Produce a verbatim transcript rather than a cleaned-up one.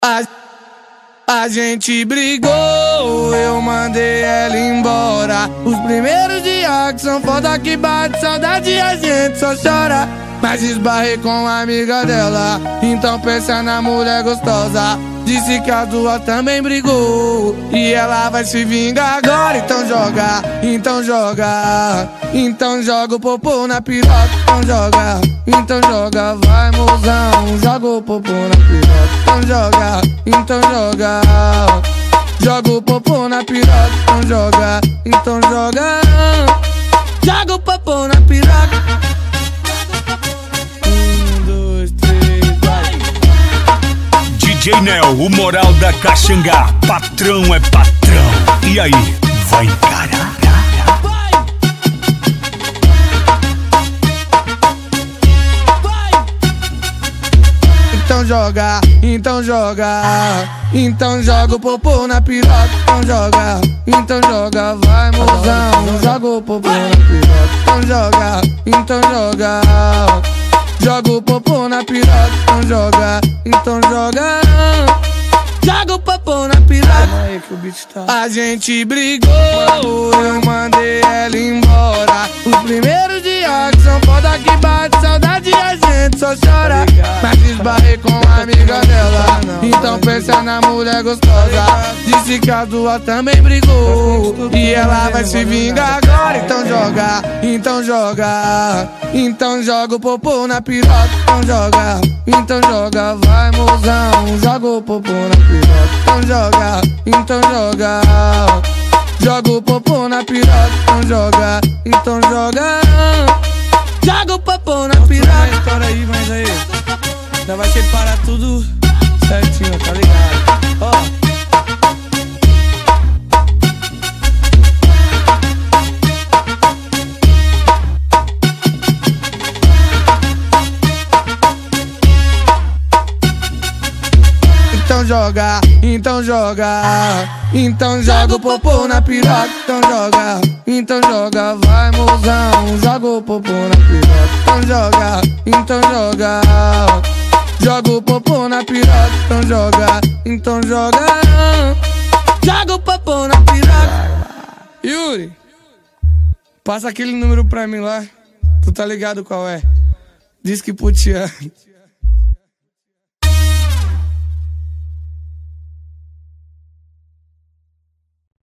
A, a gente brigou, eu mandei ela embora. Os primeiros dias que são foda que bate saudade e a gente só chora. Mas esbarrei com a amiga dela, então pensa na mulher gostosa. Disse que a duas também brigou e ela vai se vingar agora. Então joga, então joga, então joga o popô na piroca. Então joga, então joga, vai mozão, joga o popô na piroca. Então joga, então joga, joga o popô na piroca. Então joga, então joga, joga o popô na piroca. D J Nel, o moral da Caxangá, patrão é patrão. E aí, vai encarar? Vai! Vai! Então joga, então joga, então joga o popô na piroca. Então joga, então joga, vai mozão, joga o popô na piroca. Então joga, então joga, joga o popô na piroca. Então joga, então joga, joga o popô na piroca. A gente brigou, eu mandei ela embora. Os primeiros dias que são foda que bate saudade e a gente só chora. Mas esbarrei com a amiga dela, então pensa na mulher gostosa. Disse que a duas também brigou e ela vai se vingar agora. Então joga, então joga, então joga o popô na piroca. Então joga, então joga, vai mozão, joga o popô na piroca. Então joga, então joga, joga o popô na piroca. Então joga, então joga, joga o popô na piroca. História aí, mas aí já vai separar tudo certinho, tá ligado? Ó. Então joga, então joga, então joga o popô na piroca. Então joga, então joga, vai mozão, joga o popô na piroca. Então joga, então joga, joga o popô na piroca. Então joga, então joga, joga o popô na piroca. Yuri, passa aquele número pra mim lá, tu tá ligado qual é? Diz que putiano.